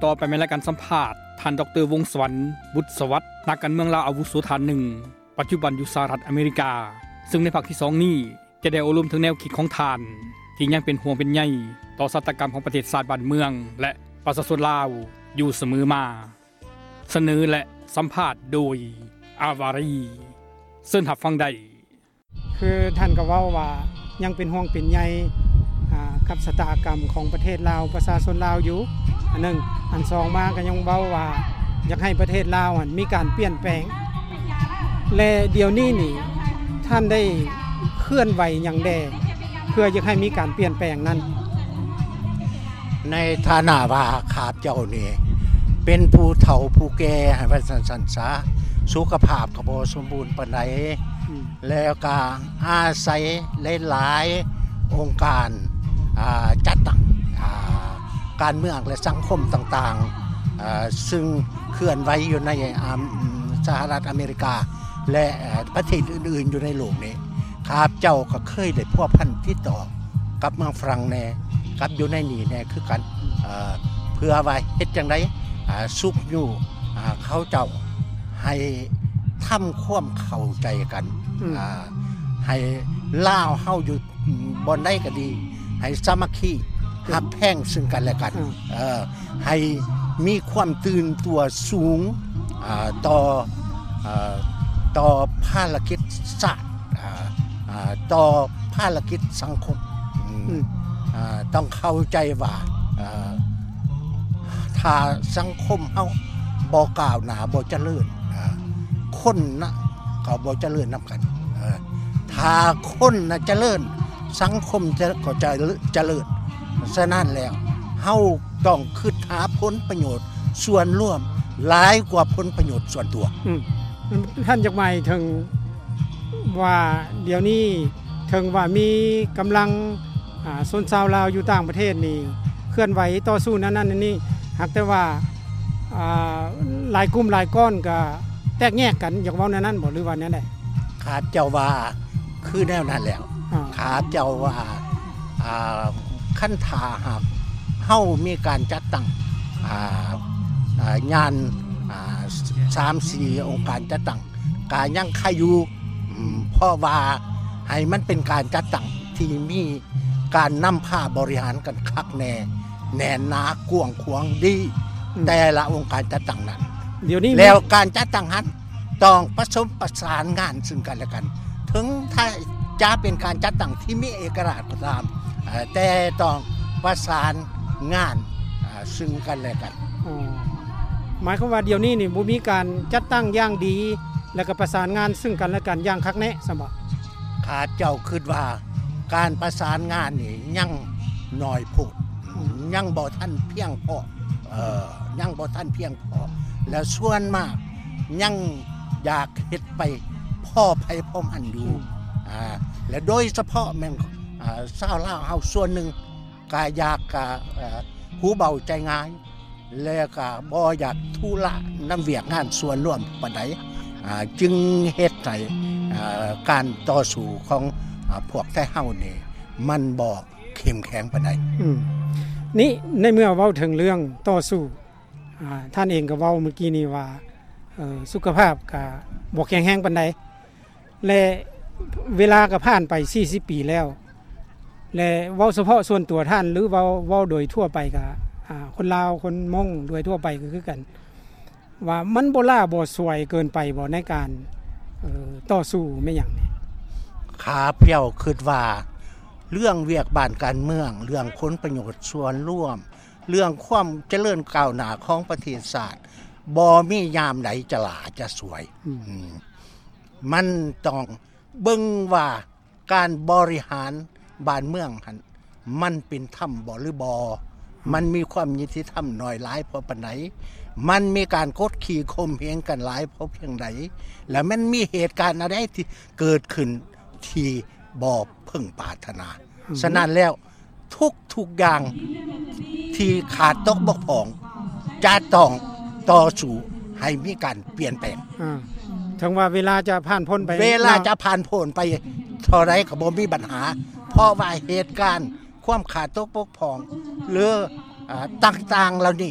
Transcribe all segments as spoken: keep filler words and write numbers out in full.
ต่อไปในรายการสัมภาษณ์ท่านดร.วงศ์สวรรค์บุตรสวัสดิ์นักการเมืองลาวอาวุโสท่านหนึ่งปัจจุบันอยู่สหรัฐอเมริกาซึ่งในภาคที่สองนี้จะได้อบรมถึงแนวคิดของท่านที่ยังเป็นห่วงเป็นใยต่อชะตากรรมของประเทศชาติบ้านเมืองและประชาชนลาวอยู่เสมอมาเสนอและสัมภาษณ์โดยอาวารีเชิญรับฟังได้คือท่านก็เว้าว่ายังเป็นห่วงเป็นใยอ่ากับชะตากรรมของประเทศลาวประชาชนลาวอยู่อันนึงอันสองมาก็ยังเว้าว่าอยากให้ประเทศลาวหั่นมีการเปลี่ยนแปลงและเดี๋ยวนี้นี่ท่านได้เคลื่อนไหวหยังแดเพื่ออยากให้มีการเปลี่ยนแปลงนั้นในฐานะว่าข้าพเจ้านี่เป็นผู้เฒ่าผู้แก่ให้ว่าซั่นๆซะสุขภาพก็บ่สมบูรณ์ปานใดแล้วก็อาศัยหลายๆองค์การอ่าจัดตั้งอ่าการเมืองและสังคมต่างๆอ่าซึ่งเคลื่อนไหวอยู่ในสหรัฐอเมริกาและประเทศอื่นๆอยู่ในโลกนี้ข้าพเจ้าก็เคยได้พัวพันติดต่อกับเมืองฝรั่งแน่กับอยู่ในนี่แน่คือกันเอ่อเพื่อว่าเฮ็ดจังได๋อ่าสุขอยู่อ่าเขาเจ้าให้ทำความเข้าใจกันอ่าให้ลาวเฮาอยู่บ่อนใดก็ดีให้สามัคคีฮักแพงซึ่งกันและกันเอ่อให้มีความตื่นตัวสูงอ่าต่อเอ่อต่อภารกิจชาติอ่าอ่าต่อภารกิจสังคมอ่าต้องเข้าใจว่าอ่าถ้าสังคมเฮาบ่ก้าวหน้าบ่เจริญอ่าคนน่ะก็บ่เจริญนำกันเออถ้าคนน่ะเจริญสังคมจะก็จะเจริญฉะนั้นแล้วเฮาต้องคิดหาผลประโยชน์ส่วนรวมหลายกว่าผลประโยชน์ส่วนตัวอืมท่านจักหมายถึงว่าเดี๋ยวนี้ถึงว่ามีกำลังอ่าชนชาวลาวอยู่ต่างประเทศนี่เคลื่อนไหวต่อสู้นั้นๆนี่หากแต่ว่าอ่าหลายกลุ่มหลายก้อนก็แตกแยกกันอยากเว้าแนวนั้นบ่หรือว่าแนวใดข้าเจ้าว่าคือแนวนั้นแล้วข้าเจ้าว่าอ่าคันถ้าหากเฮามีการจัดตั้งอ่าอ่างานอ่า สามสี่ องค์การจัดตั้งก็ยังใครอยู่เพราะว่าให้มันเป็นการจัดตั้งที่มีการนำพาบริหารกันคักแน่แน่นหนากว้างขวางดีแต่ละองค์การจัดตั้งนั้นเดี๋ยวนี้แล้วการจัดตั้งนั้นต้องผสมประสานงานซึ่งกันและกันถึงถ้าจะเป็นการจัดตั้งที่มีเอกราชก็ตามแต่ต้องประสานงานซึ่งกันและกันอ๋อหมายความว่าเดี๋ยวนี้นี่บ่มีการจัดตั้งอย่างดีแล้วก็ประสานงานซึ่งกันและกันอย่างคักแน่ซั่นบ่ข้าเจ้าคิดว่าการประสานงานนี่ยังน้อยโพดยังบ่ทันเพียงพอเอ่อยังบ่ทันเพียงพอแล้วส่วนมากยังอยากเฮ็ดไปพ่อไผพ่อมันอยู่อ่าและโดยเฉพาะแม่นอ่าชาวลาวเฮาส่วนหนึ่งก็อยากก็เอ่อหูเบาใจง่ายแล้วก็บ่อยากทุระนำเวียกงานส่วนร่วมปานใดอ่าจึงเฮ็ดให้อ่าการต่อสู้ของอ่าพวกไทเฮานี่มันบ่เข้มแข็งปานใดอืมนี่ในเมื่อเว้าถึงเรื่องต่อสู้อ่าท่านเองก็เว้าเมื่อกี้นี้ว่าเอ่อสุขภาพก็บ่แข็งแรงปานใดและเวลาก็ผ่านไปสี่สิบปีแล้วและเว้าเฉพาะส่วนตัวท่านหรือเว้าเว้าโดยทั่วไปก็อ่าคนลาวคนมงโดยทั่วไปก็คือกันว่ามันบ่ล่าบ่สวยเกินไปบ่ในการเอ่อต่อสู้แม่หยังนี่ข้าพเจ้าคิดว่าเรื่องเวียกบ้านการเมืองเรื่องผลประโยชน์ส่วนร่วมเรื่องความเจริญก้าวหน้าของประเทศชาติบ่มียามใดจะหลาจะสวยมันต้องเบิ่งว่าการบริหารบ้านเมืองหั่นมันเป็นธรรมบ่หรือบ่มันมีความยุติธรรมน้อยหลายพอปานใดมันมีการกดขี่ข่มเหงกันหลายพอเพียงใดแล้วมันมีเหตุการณ์อะไรที่เกิดขึ้นที่บ่พึงปรารถนาฉะนั้นแล้วทุกทุกอย่างที่ขาดตกบกพร่องจะต้องต่อสู้ให้มีการเปลี่ยนแปลงอ่าถึงว่าเวลาจะผ่านพ้นไปเวลาจะผ่านพ้นไปเท่าไรก็บ่มีปัญหาเพราะว่าเหตุการณ์ความขาดตกบกพร่องหรืออ่าต่างๆเหล่านี้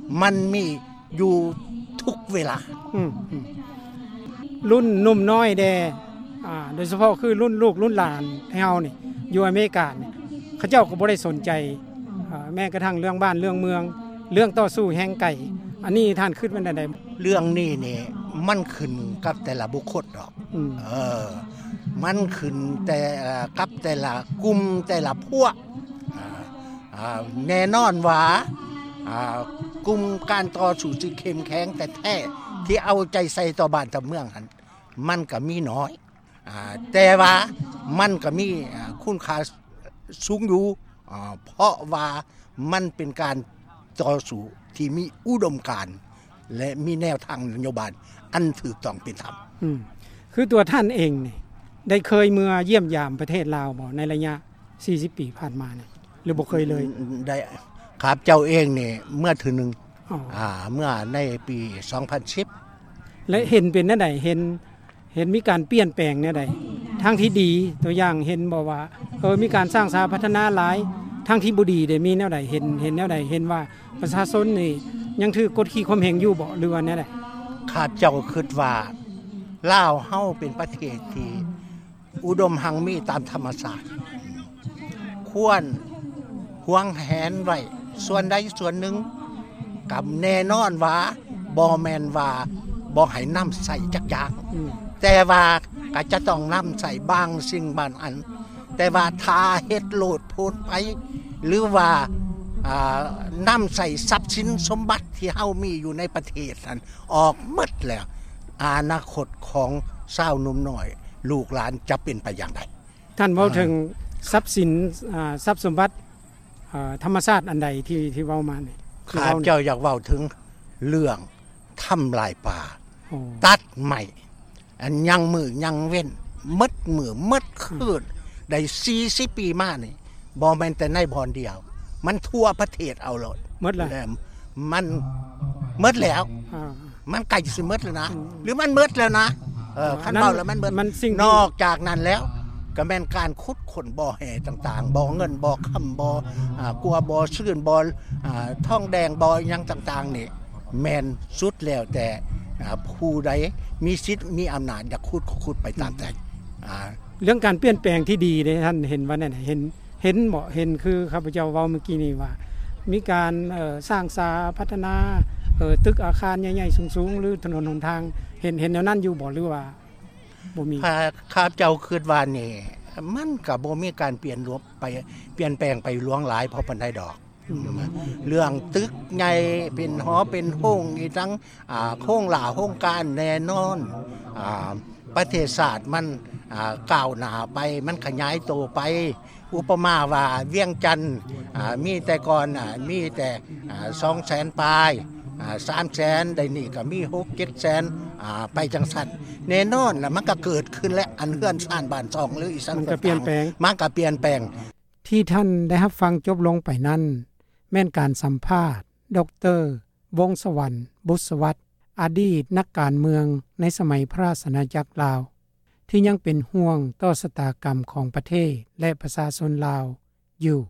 มันมีอยู่ทุกเวลาอืมรุ่นหนุ่มน้อยแดอ่าโดยเฉพาะคือรุ่นลูกรุ่นหลานเฮานี่อยู่อเมริกานี่เขาเจ้าก็บ่ได้สนใจอ่าแม้กระทั่งเรื่องบ้านเรื่องเมืองเรื่องต่อสู้แห่งไก่อันนี้ท่านคิดว่าใดเรื่องนี้นี่มันขึ้นกับแต่ละบุคคลดอกเออมันขึ้นแต่กับแต่ละกลุ่มแต่ละพวกอ่าแน่นอนว่าอ่ากลุ่มการต่อสู้ที่เข้มแข็งแต่แท้ที่เอาใจใส่ต่อบ้านต่อเมืองหั่นมันก็มีน้อยอ่าแต่ว่ามันก็มีคุณค่าสูงอยู่อ่าเพราะว่ามันเป็นการต่อสู้ที่มีอุดมการณ์และมีแนวทางนโยบายอันถูกต้องเป็นธรรมอืมคือตัวท่านเองนี่ได้เคยเมื่อเยี่ยมยามประเทศลาวบ่ในระยะสี่สิบปีผ่านมานี่หรือบ่เคยเลยได้ครับเจ้าเองนี่เมื่อถึงนึงอ๋ออ่าเมื่อในปีสองพันสิบและเห็นเป็นแนวใดเห็นเห็นมีการเปลี่ยนแปลงแนวใดทางที่ดีตัวอย่างเห็นบ่ว่าเออมีการสร้างสาพัฒนาหลายทางที่บ่ดีได้มีแนวใดเห็นเห็นแนวใดเห็นว่าประชาชนนี่ยังถือกฎขี่ข่มเหงอยู่บ่หรือว่าแนวใดข้าเจ้าคิดว่าลาวเฮาเป็นประเทศที่อุดมหังมีตามธรรมชาติควรหวงแหนไว้ส่วนใดส่วนหนึ่งกับแน่นอนว่าบ่แม่นว่าบ่ให้นำใส่จักอย่างแต่ว่าก็จะต้องนำใส่บางสิ่งบางอันแต่ว่าถ้าเฮ็ดโลดโพดไปหรือว่าอ่านำใส่ทรัพย์สินสมบัติที่เฮามีอยู่ในประเทศนั้นออกหมดแล้วอนาคตของชาวหนุ่มน้อยลูกหลานจะเป็นไปอย่างไรท่านเว้าถึงทรัพย์สินอ่าทรัพย์สมบัติอ่าธรรมชาติอันใดที่ที่เว้ามานี่ข้าเจ้าอยากเว้าถึงเรื่องทำลายป่าตัดไม้อันยังมือยังเว้นมดมือมดคืนได้สี่สิบปีมานี่บ่แม่นแต่ในบ่อนเดียวมันทั่วประเทศเอาโลดหมดแล้วมันหมดแล้วมันใกล้สิหมดแล้วนะหรือมันหมดแล้วนะเออคันเว้าแล้วมันหมดนอกจากนั้นแล้วก็แม่นการขุดค้นบ่อแห่ต่างๆบ่อเงินบ่อค่ำบ่ออ่ากัวบ่อชื่นบ่ออ่าทองแดงบ่อหยังต่างๆนี่แม่นสุดแล้วแต่ผู้ใดมีสิทธิ์มีอำนาจอยากขุดขุดไปตามใจอ่าเรื่องการเปลี่ยนแปลงที่ดีเด้ท่านเห็นว่านั่นเห็นเห็นบ่เห็นคือข้าพเจ้าเว้าเมื่อกี้นี้ว่ามีการเอ่อสร้างสาพัฒนาเอ่อตึกอาคารใหญ่ๆสูงๆหรือถนนหนทางเห็นเห็นแนวนั้นอยู่บ่หรือว่าบ่มีข้าพเจ้าคิดว่านี่มันก็บ่มีการเปลี่ยนรบไปเปลี่ยนแปลงไปหลวงหลายเพราะปานใดดอกเรื่องตึกใหญ่เป็นหอเป็นโรงอีกทั้งอ่าโครงหล่าโครงการแน่นอนอ่าประเทศชาติมันอ่าก้าวหน้าไปมันขยายโตไปอุปมาว่าเวียงจันทน์อ่ามีแต่ก่อนอ่ามีแต่อ่า สองแสน ปลายอ่า สามแสน ได้นี่ก็มี หกเจ็ดแสน อ่าไปจังซั่นแน่นอนน่ะมันก็เกิดขึ้นแล้วอันเฮือนซ่านบ้านช่องหรืออีสังมันก็เปลี่ยนแปลงมันก็เปลี่ยนแปลงที่ท่านได้รับฟังจบลงไปนั้นแม่นการสัมภาษณ์ดร.วงศ์สวรรค์บุษวัฒน์อดีตนักการเมืองในสมัยพระราชอาณาจักรลาวที่ยังเป็นห่วงต่อชะตากรรมของประเทศและประชาชนลาวอยู่